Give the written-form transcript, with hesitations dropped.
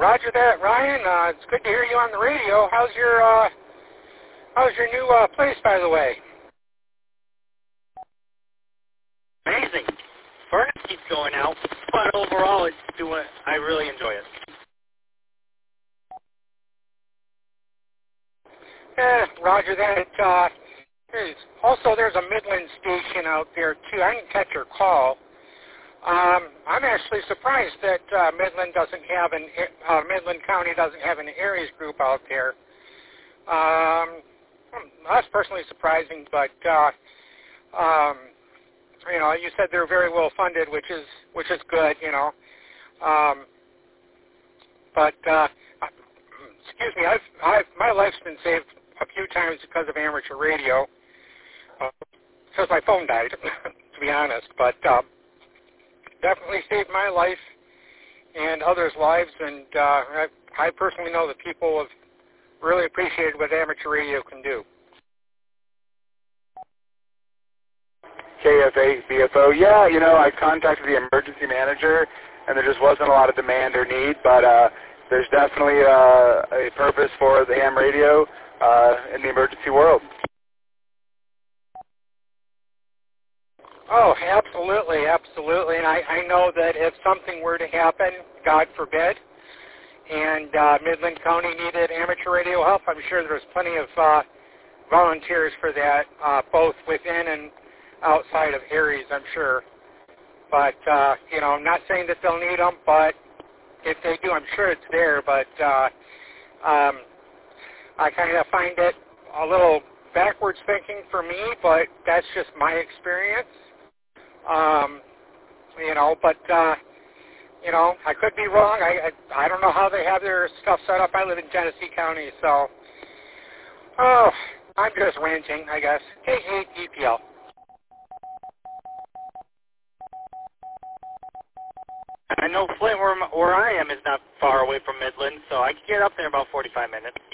Roger that, Ryan. It's good to hear you on the radio. How's your new place, by the way? Amazing. Furnace keeps going out, but overall, I really enjoy it. Roger that. There's a Midland station out there too. I didn't catch your call. I'm actually surprised that Midland County doesn't have an Aries group out there. That's personally surprising, but you said they're very well funded, which is good, excuse me, my life's been saved a few times because of amateur radio, because my phone died, to be honest, but definitely saved my life and others' lives, and I personally know that people have really appreciated what amateur radio can do. KFA, BFO. Yeah, I contacted the emergency manager, and there just wasn't a lot of demand or need, but there's definitely a purpose for the ham radio in the emergency world. Oh, absolutely, absolutely. And I know that if something were to happen, God forbid, and Midland County needed amateur radio help, I'm sure there's plenty of volunteers for that, both within and outside of Aries, I'm sure. But, I'm not saying that they'll need them, but if they do, I'm sure it's there. But I kind of find it a little backwards thinking for me, but that's just my experience. I could be wrong. I don't know how they have their stuff set up. I live in Genesee County, so, I'm just ranting, I guess. K8EPL. I know Flint, where I am, is not far away from Midland, so I can get up there in about 45 minutes.